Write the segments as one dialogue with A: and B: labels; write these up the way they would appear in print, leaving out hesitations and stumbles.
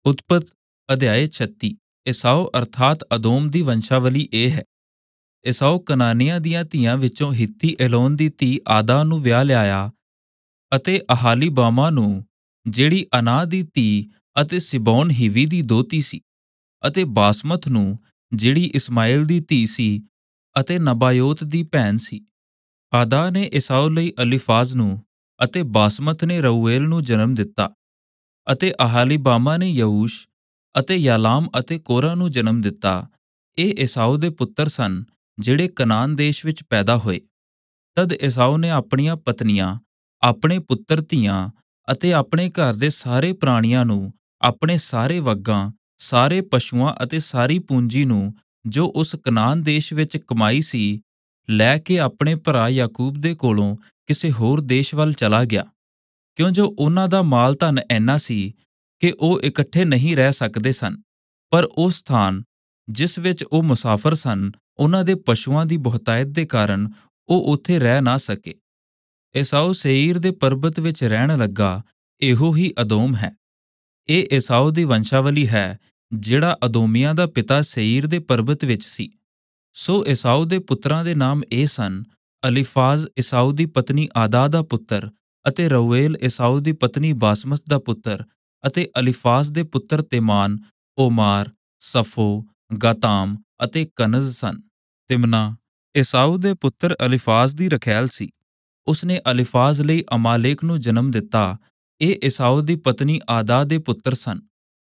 A: ਉਤਪਤ ਅਧਿਆਇ 36। ਏਸਾਓ ਅਰਥਾਤ ਅਦੋਮ ਦੀ ਵੰਸ਼ਾਵਲੀ ਇਹ ਹੈ। ਏਸਾਓ ਕਨਾਨੀਆਂ ਦੀਆਂ ਧੀਆਂ ਵਿੱਚੋਂ ਹਿੱਤੀ ਏਲੋਨ ਦੀ ਧੀ ਆਦਾ ਨੂੰ ਵਿਆਹ ਲਿਆਇਆ ਅਤੇ ਅਹਾਲੀਬਾਮਾ ਨੂੰ, ਜਿਹੜੀ ਅਨਾ ਦੀ ਧੀ ਅਤੇ ਸਿਬੋਨ ਹਿਵੀ ਦੀ ਦੋਹਤੀ ਸੀ, ਅਤੇ ਬਾਸਮਤ ਨੂੰ, ਜਿਹੜੀ ਇਸਮਾਏਲ ਦੀ ਧੀ ਸੀ ਅਤੇ ਨਬਾਯੋਤ ਦੀ ਭੈਣ ਸੀ। ਆਦਾ ਨੇ ਏਸਾਓ ਲਈ ਅਲੀਫਾਜ਼ ਨੂੰ ਅਤੇ ਬਾਸਮਤ ਨੇ ਰਊਏਲ ਨੂੰ ਜਨਮ ਦਿੱਤਾ, ਅਤੇ ਅਹਾਲੀਬਾਮਾ ਨੇ ਯਊਸ਼ ਅਤੇ ਯਾਲਾਮ ਅਤੇ ਕੋਰਾ ਨੂੰ ਜਨਮ ਦਿੱਤਾ। ਇਹ ਏਸਾਓ ਦੇ ਪੁੱਤਰ ਸਨ ਜਿਹੜੇ ਕਨਾਨ ਦੇਸ਼ ਵਿੱਚ ਪੈਦਾ ਹੋਏ। ਤਦ ਏਸਾਓ ਨੇ ਆਪਣੀਆਂ ਪਤਨੀਆਂ, ਆਪਣੇ ਪੁੱਤਰ ਧੀਆਂ ਅਤੇ ਆਪਣੇ ਘਰ ਦੇ ਸਾਰੇ ਪ੍ਰਾਣੀਆਂ ਨੂੰ, ਆਪਣੇ ਸਾਰੇ ਵੱਗਾਂ, ਸਾਰੇ ਪਸ਼ੂਆਂ ਅਤੇ ਸਾਰੀ ਪੂੰਜੀ ਨੂੰ ਜੋ ਉਸ ਕਨਾਨ ਦੇਸ਼ ਵਿੱਚ ਕਮਾਈ ਸੀ, ਲੈ ਕੇ ਆਪਣੇ ਭਰਾ ਯਾਕੂਬ ਦੇ ਕੋਲੋਂ ਕਿਸੇ ਹੋਰ ਦੇਸ਼ ਵੱਲ ਚਲਾ ਗਿਆ, ਕਿਉਂ ਜੋ ਉਹਨਾਂ ਦਾ ਮਾਲ ਧਨ ਐਨਾ ਸੀ ਕਿ ਉਹ ਇਕੱਠੇ ਨਹੀਂ ਰਹਿ ਸਕਦੇ ਸਨ। ਪਰ ਉਹ ਸਥਾਨ ਜਿਸ ਵਿੱਚ ਉਹ ਮੁਸਾਫਰ ਸਨ, ਉਹਨਾਂ ਦੇ ਪਸ਼ੂਆਂ ਦੀ ਬਹੁਤਾਇਤ ਦੇ ਕਾਰਨ ਉਹ ਉੱਥੇ ਰਹਿ ਨਾ ਸਕੇ। ਏਸਾਓ ਸੇਈਰ ਦੇ ਪਰਬਤ ਵਿੱਚ ਰਹਿਣ ਲੱਗਾ। ਇਹੋ ਹੀ ਅਦੋਮ ਹੈ। ਇਹ ਏਸਾਓ ਦੀ ਵੰਸ਼ਾਵਲੀ ਹੈ, ਜਿਹੜਾ ਅਦੋਮੀਆਂ ਦਾ ਪਿਤਾ ਸੇਈਰ ਦੇ ਪਰਬਤ ਵਿੱਚ ਸੀ। ਸੋ ਏਸਾਓ ਦੇ ਪੁੱਤਰਾਂ ਦੇ ਨਾਮ ਇਹ ਸਨ: ਅਲੀਫਾਜ਼ ਏਸਾਓ ਦੀ ਪਤਨੀ ਆਦਾ ਦਾ ਪੁੱਤਰ, ਅਤੇ ਰਊਏਲ ਏਸਾਓ ਦੀ ਪਤਨੀ ਬਾਸਮਤ ਦਾ ਪੁੱਤਰ, ਅਤੇ ਅਲੀਫਾਜ਼ ਦੇ ਪੁੱਤਰ ਤੇਮਾਨ, ਓਮਾਰ, ਸਫੋ, ਗਾਤਾਮ ਅਤੇ ਕਨਜ਼ ਸਨ। ਤਿਮਨਾ ਏਸਾਓ ਦੇ ਪੁੱਤਰ ਅਲੀਫਾਜ਼ ਦੀ ਰਖੈਲ ਸੀ। ਉਸਨੇ ਅਲੀਫਾਜ਼ ਲਈ ਅਮਾਲੇਕ ਨੂੰ ਜਨਮ ਦਿੱਤਾ। ਇਹ ਏਸਾਓ ਦੀ ਪਤਨੀ ਆਦਾ ਦੇ ਪੁੱਤਰ ਸਨ।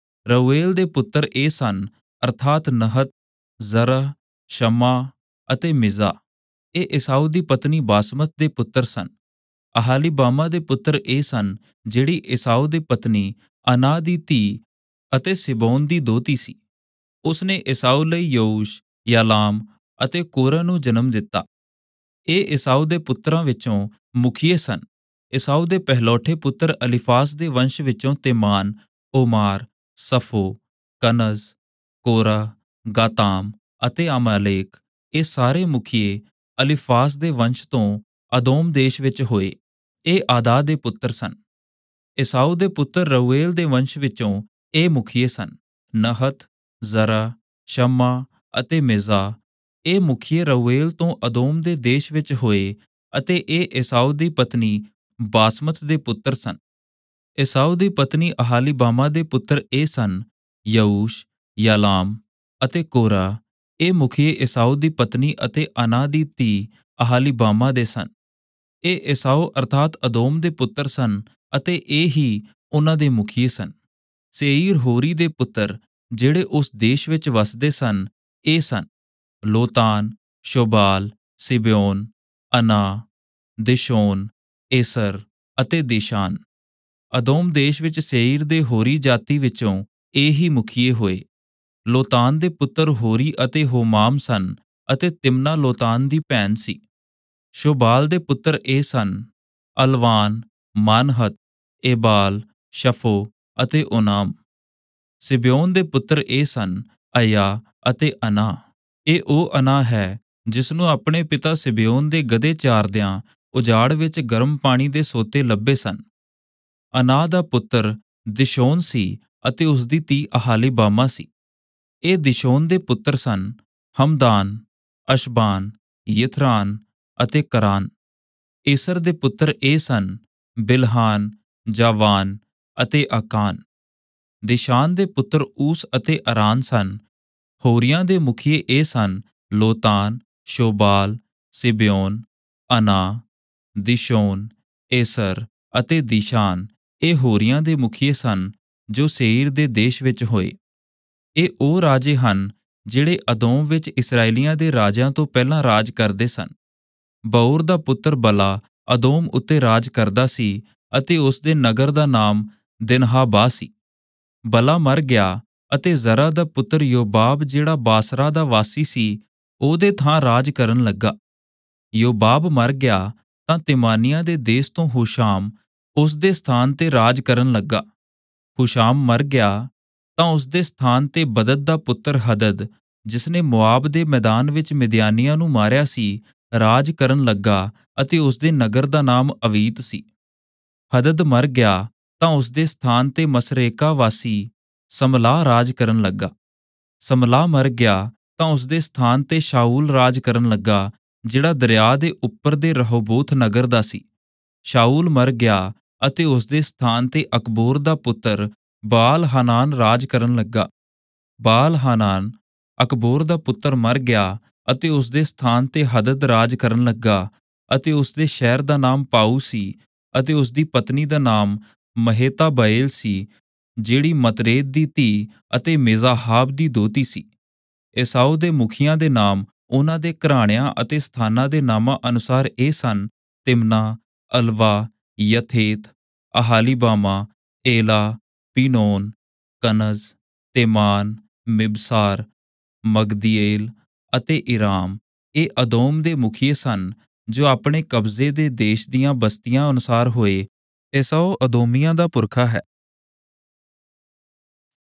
A: ਰਊਏਲ ਦੇ ਪੁੱਤਰ ਇਹ ਸਨ, ਅਰਥਾਤ ਨਹਤ, ਜ਼ਰਹ, ਸ਼ਮਾ ਅਤੇ ਮਿਜ਼ਾ। ਇਹ ਏਸਾਓ ਦੀ ਪਤਨੀ ਬਾਸਮਤ ਦੇ ਪੁੱਤਰ ਸਨ। ਅਹਾਲੀਬਾਮਾ ਦੇ ਪੁੱਤਰ ਇਹ ਸਨ, ਜਿਹੜੀ ਏਸਾਓ ਦੀ ਪਤਨੀ ਅਨਾ ਦੀ ਧੀ ਅਤੇ ਸਿਬੋਨ ਦੀ ਦੋਹਤੀ ਸੀ। ਉਸਨੇ ਏਸਾਓ ਲਈ ਯਊਸ਼, ਯਾਲਾਮ ਅਤੇ ਕੋਰਾ ਨੂੰ ਜਨਮ ਦਿੱਤਾ। ਇਹ ਏਸਾਓ ਦੇ ਪੁੱਤਰਾਂ ਵਿੱਚੋਂ ਮੁਖੀਏ ਸਨ। ਏਸਾਓ ਦੇ ਪਹਿਲੌਠੇ ਪੁੱਤਰ ਅਲੀਫਾਜ਼ ਦੇ ਵੰਸ਼ ਵਿੱਚੋਂ ਤੇਮਾਨ, ਓਮਾਰ, ਸਫੋ, ਕਨਜ਼, ਕੋਰਾ, ਗਾਤਾਮ ਅਤੇ ਅਮਾਲੇਕ, ਇਹ ਸਾਰੇ ਮੁਖੀਏ ਅਲੀਫਾਜ਼ ਦੇ ਵੰਸ਼ ਤੋਂ ਅਦੋਮ ਦੇਸ਼ ਵਿੱਚ ਹੋਏ। ਇਹ ਆਦਾ ਦੇ ਪੁੱਤਰ ਸਨ। ਏਸਾਓ ਦੇ ਪੁੱਤਰ ਰਊਏਲ ਦੇ ਵੰਸ਼ ਵਿੱਚੋਂ ਇਹ ਮੁਖੀਏ ਸਨ: ਨਹਤ, ਜ਼ਰਹ, ਸ਼ਮਾ ਅਤੇ ਮਿਜ਼ਾ। ਇਹ ਮੁਖੀਏ ਰਊਏਲ ਤੋਂ ਅਦੋਮ ਦੇ ਦੇਸ਼ ਵਿੱਚ ਹੋਏ, ਅਤੇ ਇਹ ਏਸਾਓ ਦੀ ਪਤਨੀ ਬਾਸਮਤ ਦੇ ਪੁੱਤਰ ਸਨ। ਏਸਾਓ ਦੀ ਪਤਨੀ ਅਹਾਲੀਬਾਮਾ ਦੇ ਪੁੱਤਰ ਇਹ ਸਨ: ਯਊਸ਼, ਯਾਲਾਮ ਅਤੇ ਕੋਰਾ। ਇਹ ਮੁਖੀਏ ਏਸਾਓ ਦੀ ਪਤਨੀ ਅਤੇ ਅਨਾ ਦੀ ਧੀ ਅਹਾਲੀਬਾਮਾ ਦੇ ਸਨ। ਇਹ ਏਸਾਓ ਅਰਥਾਤ ਅਦੋਮ ਦੇ ਪੁੱਤਰ ਸਨ, ਅਤੇ ਇਹ ਹੀ ਉਹਨਾਂ ਦੇ ਮੁਖੀਏ ਸਨ। ਸੇਈਰ ਹੋਰੀ ਦੇ ਪੁੱਤਰ, ਜਿਹੜੇ ਉਸ ਦੇਸ਼ ਵਿੱਚ ਵਸਦੇ ਸਨ, ਇਹ ਸਨ: ਲੋਤਾਨ, ਸ਼ੋਬਾਲ, ਸਿਬਿਓਨ, ਅਨਾ, ਦਿਸ਼ੋਨ, ਏਸਰ ਅਤੇ ਦੀਸ਼ਾਨ। ਅਦੋਮ ਦੇਸ਼ ਵਿੱਚ ਸੇਈਰ ਦੇ ਹੋਰੀ ਜਾਤੀ ਵਿੱਚੋਂ ਇਹ ਹੀ ਮੁਖੀਏ ਹੋਏ। ਲੋਤਾਨ ਦੇ ਪੁੱਤਰ ਹੋਰੀ ਅਤੇ ਹੋਮਾਮ ਸਨ, ਅਤੇ ਤਿਮਨਾ ਲੋਤਾਨ ਦੀ ਭੈਣ ਸੀ। ਸ਼ੋਬਾਲ ਦੇ ਪੁੱਤਰ ਇਹ ਸਨ: ਅਲਵਾਨ, ਮਾਨਹਤ, ਏਬਾਲ, ਸ਼ਫੋ ਅਤੇ ਓਨਾਮ। ਸਿਬਿਓਨ ਦੇ ਪੁੱਤਰ ਇਹ ਸਨ: ਅਯਾ ਅਤੇ ਅਨਾ। ਇਹ ਉਹ ਅਨਾ ਹੈ ਜਿਸ ਨੂੰ ਆਪਣੇ ਪਿਤਾ ਸਿਬਿਓਨ ਦੇ ਗਧੇ ਚਾਰਦਿਆਂ ਉਜਾੜ ਵਿੱਚ ਗਰਮ ਪਾਣੀ ਦੇ ਸੋਤੇ ਲੱਭੇ ਸਨ। ਅਨਾ ਦਾ ਪੁੱਤਰ ਦਿਸ਼ੋਨ ਸੀ, ਅਤੇ ਉਸਦੀ ਧੀ ਅਹਾਲੀਬਾਮਾ ਸੀ। ਇਹ ਦਿਸ਼ੋਨ ਦੇ ਪੁੱਤਰ ਸਨ: ਹਮਦਾਨ, ਅਸ਼ਬਾਨ, ਯਿਥਰਾਨ ਅਤੇ ਕਰਾਨ। ਏਸਰ ਦੇ ਪੁੱਤਰ ਇਹ ਸਨ: ਬਿਲਹਾਨ, ਜਾਵਾਨ ਅਤੇ ਆਕਾਨ। ਦਿਸ਼ਾਨ ਦੇ ਪੁੱਤਰ ਊਸ ਅਤੇ ਅਰਾਨ ਸਨ। ਹੋਰੀਆਂ ਦੇ ਮੁਖੀਏ ਇਹ ਸਨ: ਲੋਤਾਨ, ਸ਼ੋਬਾਲ, ਸਿਬਿਓਨ, ਅਨਾ, ਦਿਸ਼ੋਨ, ਏਸਰ ਅਤੇ ਦੀਸ਼ਾਨ। ਇਹ ਹੋਰੀਆਂ ਦੇ ਮੁਖੀਏ ਸਨ ਜੋ ਸੇਈਰ ਦੇ ਦੇਸ਼ ਵਿੱਚ ਹੋਏ। ਇਹ ਉਹ ਰਾਜੇ ਹਨ ਜਿਹੜੇ ਅਦੋਮ ਵਿੱਚ ਇਸਰਾਏਲੀਆਂ ਦੇ ਰਾਜਿਆਂ ਤੋਂ ਪਹਿਲਾਂ ਰਾਜ ਕਰਦੇ ਸਨ। ਬਊਰ ਦਾ ਪੁੱਤਰ ਬਲਾ ਅਦੋਮ ਉੱਤੇ ਰਾਜ ਕਰਦਾ ਸੀ, ਅਤੇ ਉਸ ਦੇ ਨਗਰ ਦਾ ਨਾਮ ਦਿਨਹਾਬਾ ਸੀ। ਬਲਾ ਮਰ ਗਿਆ, ਅਤੇ ਜ਼ਰਾ ਦਾ ਪੁੱਤਰ ਯੋਬਾਬ, ਜਿਹੜਾ ਬਾਸਰਾ ਦਾ ਵਾਸੀ ਸੀ, ਉਹਦੇ ਥਾਂ ਰਾਜ ਕਰਨ ਲੱਗਾ। ਯੋਬਾਬ ਮਰ ਗਿਆ ਤਾਂ ਤਿਮਾਨੀਆਂ ਦੇ ਦੇਸ਼ ਤੋਂ ਹੁਸ਼ਾਮ ਉਸ ਦੇ ਸਥਾਨ ਤੇ ਰਾਜ ਕਰਨ ਲੱਗਾ। ਹੁਸ਼ਾਮ ਮਰ ਗਿਆ ਤਾਂ ਉਸ ਦੇ ਸਥਾਨ ਤੇ ਬਦਦ ਦਾ ਪੁੱਤਰ ਹਦਦ, ਜਿਸਨੇ ਮੁਆਬ ਦੇ ਮੈਦਾਨ ਵਿੱਚ ਮਿਦਿਆਨੀਆਂ ਨੂੰ ਮਾਰਿਆ ਸੀ, ਰਾਜ ਕਰਨ ਲੱਗਾ, ਅਤੇ ਉਸ ਦੇ ਨਗਰ ਦਾ ਨਾਮ ਅਵੀਤ ਸੀ। ਹਦਦ ਮਰ ਗਿਆ ਤਾਂ ਉਸ ਦੇ ਸਥਾਨ ਤੇ ਮਸਰੇਕਾ ਵਾਸੀ ਸਮਲਾਹ ਰਾਜ ਕਰਨ ਲੱਗਾ। ਸਮਲਾਹ ਮਰ ਗਿਆ ਤਾਂ ਉਸ ਦੇ ਸਥਾਨ ਤੇ ਸ਼ਾਊਲ ਰਾਜ ਕਰਨ ਲੱਗਾ, ਜਿਹੜਾ ਦਰਿਆ ਦੇ ਉੱਪਰ ਦੇ ਰਹੋਬੋਤ ਨਗਰ ਦਾ ਸੀ। ਸ਼ਾਊਲ ਮਰ ਗਿਆ ਅਤੇ ਉਸ ਦੇ ਸਥਾਨ ਤੇ ਅਕਬੋਰ ਦਾ ਪੁੱਤਰ ਬਾਲ ਹਾਨਾਨ ਰਾਜ ਕਰਨ ਲੱਗਾ। ਬਾਲ ਹਾਨਾਨ ਅਕਬੋਰ ਦਾ ਪੁੱਤਰ ਮਰ ਗਿਆ ਅਤੇ ਉਸ ਦੇ ਸਥਾਨ ਤੇ ਹਦਦ ਰਾਜ ਕਰਨ ਲੱਗਾ, ਅਤੇ ਉਸ ਦੇ ਸ਼ਹਿਰ ਦਾ ਨਾਮ ਪਾਊ ਸੀ, ਅਤੇ ਉਸ ਦੀ ਪਤਨੀ ਦਾ ਨਾਮ ਮਹੇਤਾਬਏਲ ਸੀ, ਜਿਹੜੀ ਮਤਰੇਦ ਦੀ ਧੀ ਅਤੇ ਮੇਜ਼ਾਹਾਬ ਦੀ ਦੋਹਤੀ ਸੀ। ਏਸਾੂ ਦੇ ਮੁਖੀਆਂ ਦੇ ਨਾਮ ਉਹਨਾਂ ਦੇ ਘਰਾਣਿਆਂ ਅਤੇ ਸਥਾਨਾਂ ਦੇ ਨਾਮਾਂ ਅਨੁਸਾਰ ਇਹ ਸਨ: ਤਿਮਨਾ, ਅਲਵਾ, ਯਥੇਤ, ਅਹਾਲੀਬਾਮਾ, ਏਲਾ, ਪੀਨੋਨ, ਕਨਜ਼, ਤੇਮਾਨ, ਮਿਬਸਾਰ, ਮਗਦੀਏਲ ਅਤੇ ਇਰਾਮ। ਇਹ ਅਦੋਮ ਦੇ ਮੁਖੀਏ ਸਨ, ਜੋ ਆਪਣੇ ਕਬਜ਼ੇ ਦੇ ਦੇਸ਼ ਦੀਆਂ ਬਸਤੀਆਂ ਅਨੁਸਾਰ ਹੋਏ। ਏਸਾੂ ਅਦੋਮੀਆਂ ਦਾ ਪੁਰਖਾ ਹੈ।